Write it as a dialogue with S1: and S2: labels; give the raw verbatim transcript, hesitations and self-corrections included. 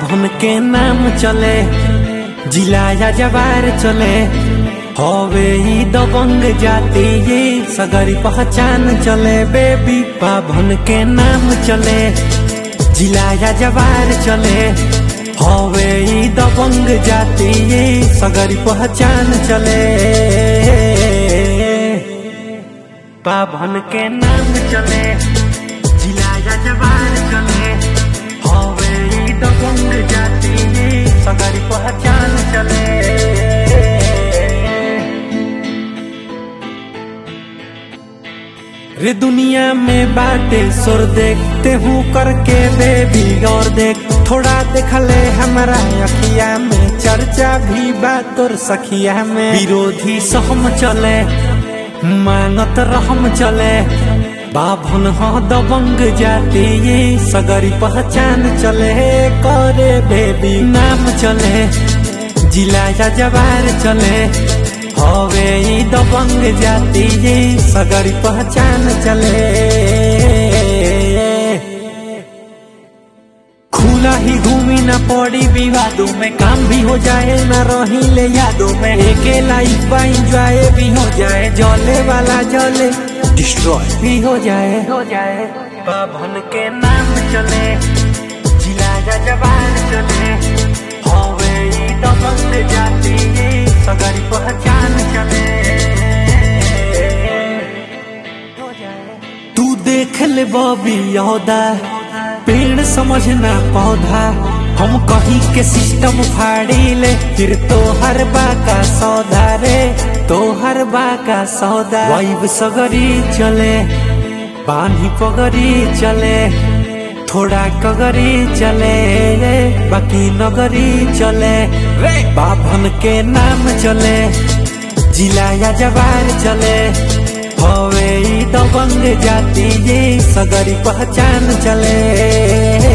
S1: बाभन के नाम चले, जिला या जवार चले, हवे ई दबंग जाति ये सगरी पहचान चले। बेबी बाभन के नाम चले, जिला या जवार चले, हवे ई दबंग जाति ये सगरी पहचान चले। बाभन के नाम चले, जिला या जवार चले, हवे ई दबंग जाति ये सगरी पहचान चले। रे दुनिया में बाटे सुर देखते हूँ करके बेबी और देख, थोड़ा देखले हमारा अखिया में, चर्चा भी बात और सखिया में। विरोधी सहम चले, मांगत रहम चले, बाभन हो दबंग जाति ये सगरी पहचान चले। करे बेबी नाम चले, जिला या जवार चले, हवे ई दबंग जाति ये सगरी पहचान चले। खुला ही घूमी न पड़ी विवादों में, काम भी हो जाए न रही ले यादों में, एके लाइफ बा इंजॉय भी हो जाए, जले वाला जले डिस्ट्रॉय भी हो जाए हो जाए। बाभन के नाम चले, जिला या जवार चले, हवे ई दबंग जाति ये सगरी पहचान चले। तू देख ले बॉबी यहूदा, पेड़ समझना पौधा, हम कहीं के सिस्टम फाड़ी ले, फिर तो हर बा का सौदा रे, तो हर बा का सौदा। वाइब सगरी चले, पानी पगरी चले, थोड़ा कगरी चले, बाकी नगरी चले। बाभन के नाम चले, जिला या जवार चले, हवे ई दबंग जाति ये सगरी पहचान चले।